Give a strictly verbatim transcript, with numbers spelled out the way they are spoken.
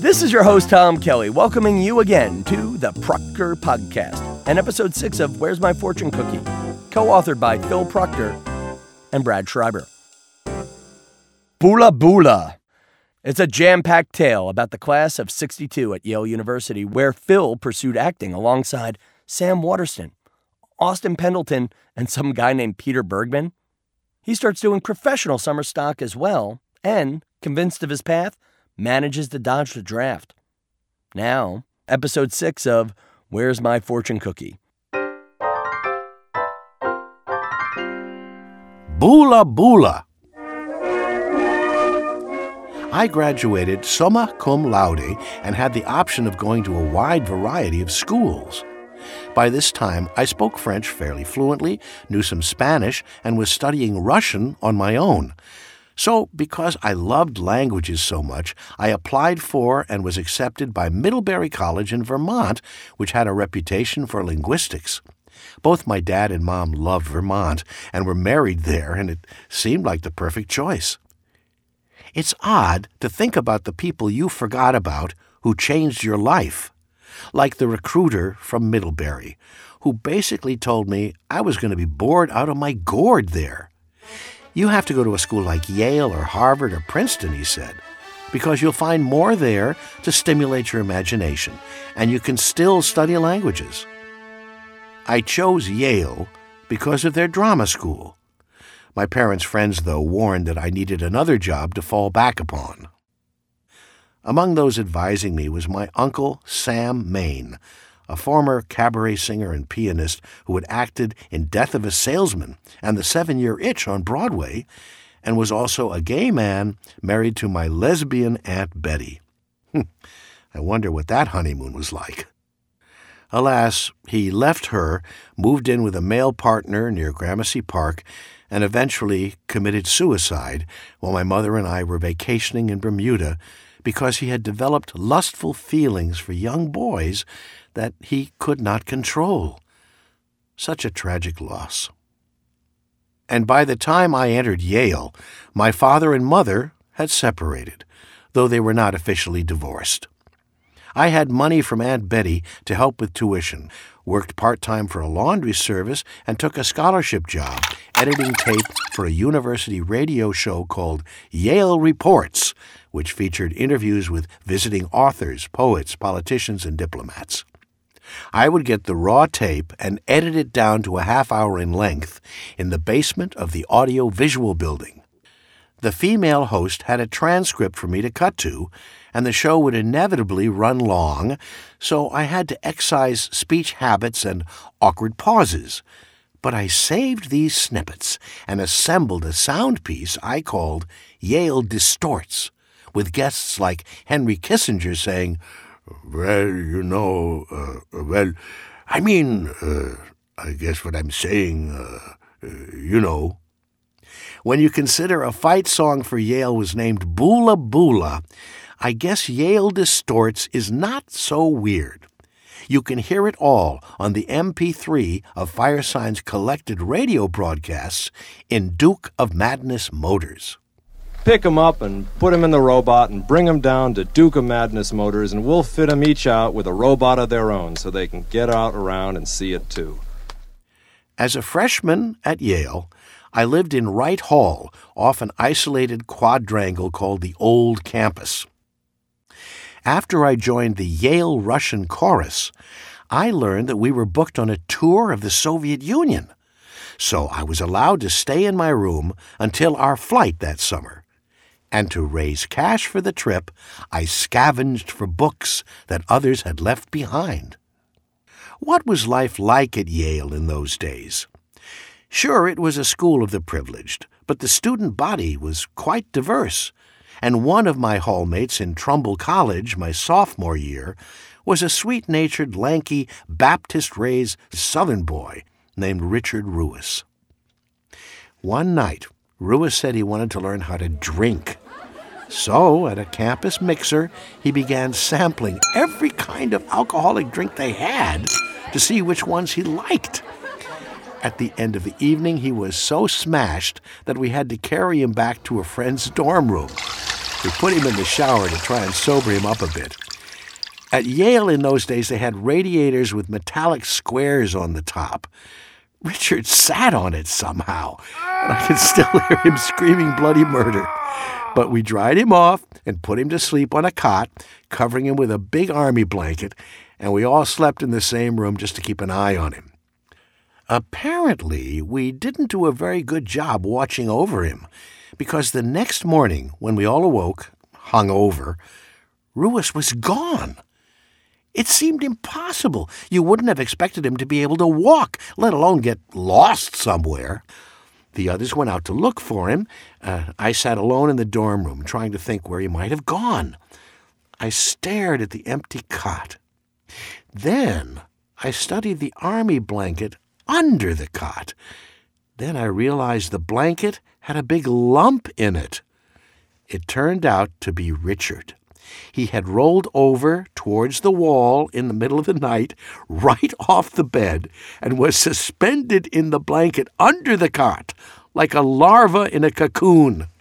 This is your host, Tom Kelly, welcoming you again to the Proctor Podcast and episode six of Where's My Fortune Cookie, co-authored by Phil Proctor and Brad Schreiber. Bula Bula. It's a jam-packed tale about the class of sixty-two at Yale University, where Phil pursued acting alongside Sam Waterston, Austin Pendleton, and some guy named Peter Bergman. He starts doing professional summer stock as well, and, convinced of his path, manages to dodge the draft. Now, episode six of Where's My Fortune Cookie? Bula Bula. I graduated summa cum laude and had the option of going to a wide variety of schools. By this time, I spoke French fairly fluently, knew some Spanish, and was studying Russian on my own. So, because I loved languages so much, I applied for and was accepted by Middlebury College in Vermont, which had a reputation for linguistics. Both my dad and mom loved Vermont and were married there, and it seemed like the perfect choice. It's odd to think about the people you forgot about who changed your life, like the recruiter from Middlebury, who basically told me I was going to be bored out of my gourd there. You have to go to a school like Yale or Harvard or Princeton, he said, because you'll find more there to stimulate your imagination, and you can still study languages. I chose Yale because of their drama school. My parents' friends, though, warned that I needed another job to fall back upon. Among those advising me was my uncle, Sam Main, a former cabaret singer and pianist who had acted in Death of a Salesman and The Seven-Year Itch on Broadway, and was also a gay man married to my lesbian Aunt Betty. I wonder what that honeymoon was like. Alas, he left her, moved in with a male partner near Gramercy Park, and eventually committed suicide while my mother and I were vacationing in Bermuda because he had developed lustful feelings for young boys that he could not control. Such a tragic loss. And by the time I entered Yale, my father and mother had separated, though they were not officially divorced. I had money from Aunt Betty to help with tuition, worked part-time for a laundry service, and took a scholarship job editing tape for a university radio show called Yale Reports, which featured interviews with visiting authors, poets, politicians, and diplomats. I would get the raw tape and edit it down to a half hour in length in the basement of the audio-visual building. The female host had a transcript for me to cut to, and the show would inevitably run long, so I had to excise speech habits and awkward pauses. But I saved these snippets and assembled a sound piece I called Yale Distorts, with guests like Henry Kissinger saying, "Well, you know, uh, well, I mean, uh, I guess what I'm saying, uh, uh, you know." When you consider a fight song for Yale was named Bula Bula, I guess Yale Distorts is not so weird. You can hear it all on the M P three of Firesign's collected radio broadcasts in Duke of Madness Motors. Pick 'em up and put 'em in the robot and bring 'em down to Duke of Madness Motors, and we'll fit 'em each out with a robot of their own so they can get out around and see it too. As a freshman at Yale, I lived in Wright Hall, off an isolated quadrangle called the Old Campus. After I joined the Yale Russian Chorus, I learned that we were booked on a tour of the Soviet Union. So I was allowed to stay in my room until our flight that summer. And to raise cash for the trip, I scavenged for books that others had left behind. What was life like at Yale in those days? Sure, it was a school of the privileged, but the student body was quite diverse, and one of my hallmates in Trumbull College, my sophomore year, was a sweet-natured, lanky, Baptist-raised Southern boy named Richard Ruiz. One night, Ruiz said he wanted to learn how to drink. So, at a campus mixer, he began sampling every kind of alcoholic drink they had to see which ones he liked. At the end of the evening, he was so smashed that we had to carry him back to a friend's dorm room. We put him in the shower to try and sober him up a bit. At Yale in those days, they had radiators with metallic squares on the top. Richard sat on it somehow, and I can still hear him screaming bloody murder. But we dried him off and put him to sleep on a cot, covering him with a big army blanket, and we all slept in the same room just to keep an eye on him. Apparently, we didn't do a very good job watching over him, because the next morning, when we all awoke, hungover, Ruis was gone. It seemed impossible. You wouldn't have expected him to be able to walk, let alone get lost somewhere. The others went out to look for him. Uh, I sat alone in the dorm room, trying to think where he might have gone. I stared at the empty cot. Then I studied the army blanket under the cot. Then I realized the blanket had a big lump in it. It turned out to be Richard. He had rolled over towards the wall in the middle of the night, right off the bed, and was suspended in the blanket under the cot, like a larva in a cocoon.